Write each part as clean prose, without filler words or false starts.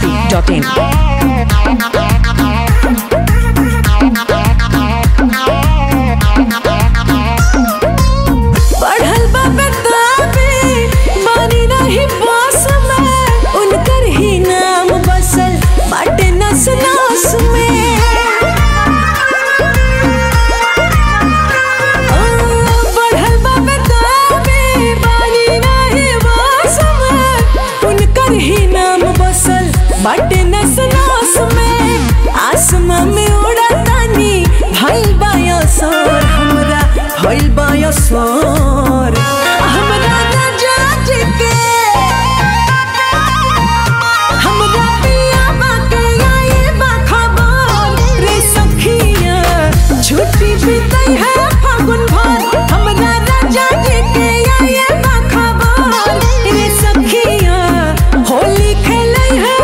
biharmasti.in बाटे नस नस में आसमां में उड़ा तानी भइल बाया सोर हमरा भइल बाया सोर हमरा राजा जी के हमरा पिया बाके आए बा खबर रे सखिया छुट्टी बीतई है फागुन भर हमरा राजा जी के आए बा खबर रे सखिया होली खेलई है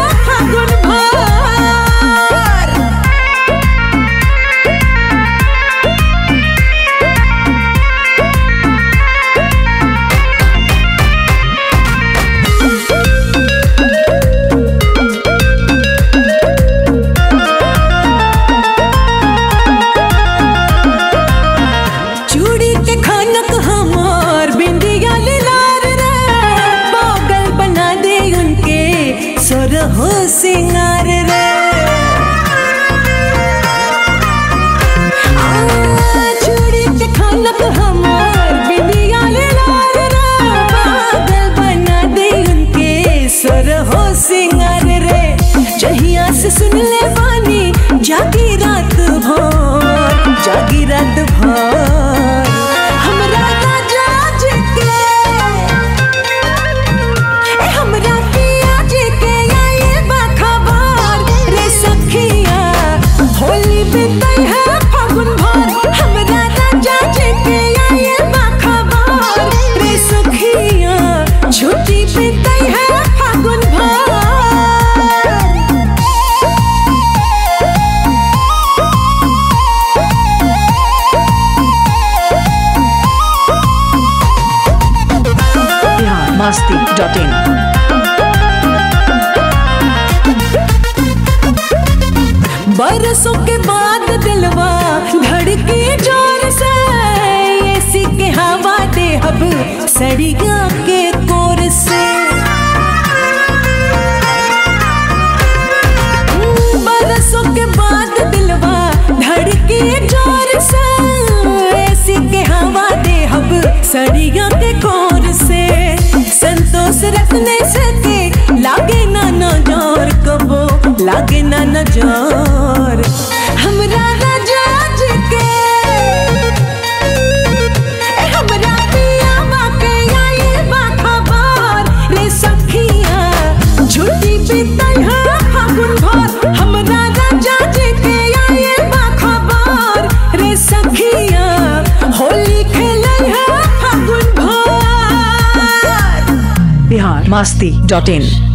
हो सिंगार रे चूड़ी के खनक हमार बिंदिया ले लार रे पागल बना दे उनके सर हो सिंगार रे जहिया से सुन ले बानी जागी रात भर हमरा राजा जी के हमरा होली बीतई है फागुन भर हमरा राजा जी के आए बा खबर रे सखिया छुट्टी बीतई है फागुन भर biharmasti.in बरसों के बाद दिलवा धड़के जोर से ऐसी के हवा दे अब सड़िया के कोर से बरसों के बाद दिलवा धड़के जोर से ऐसी के हवा दे अब सड़िया के कोर से संतोष रखने सके लागे ना नजर कबो लागे ना नजर हमरा राजा जी के हमरा पिया बाके आए बा खबर रे सखिया झूठी बीतई है फागुन भर हमरा राजा जी के आए बा खबर रे सखिया होली खेलई है फागुन भर biharmasti.in